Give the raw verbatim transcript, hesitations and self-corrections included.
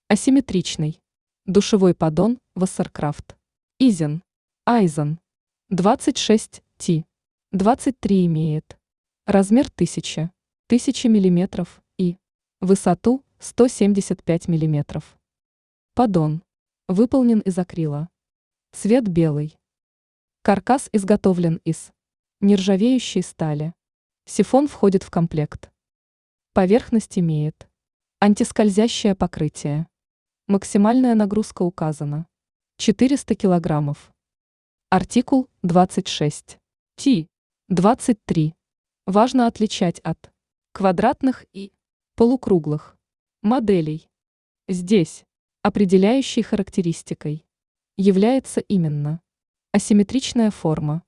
Асимметричный. Душевой поддон Вассеркрафт. Изен. Айзен. двадцать шесть ти. двадцать три имеет. Размер тысяча. тысяча миллиметров и высоту сто семьдесят пять миллиметров. Поддон. Выполнен из акрила. Цвет белый. Каркас изготовлен из нержавеющей стали. Сифон входит в комплект. Поверхность имеет антискользящее покрытие. Максимальная нагрузка указана. четыреста килограммов. Артикул двадцать шесть ти. двадцать три. Важно отличать от квадратных и полукруглых моделей. Здесь определяющей характеристикой является именно асимметричная форма.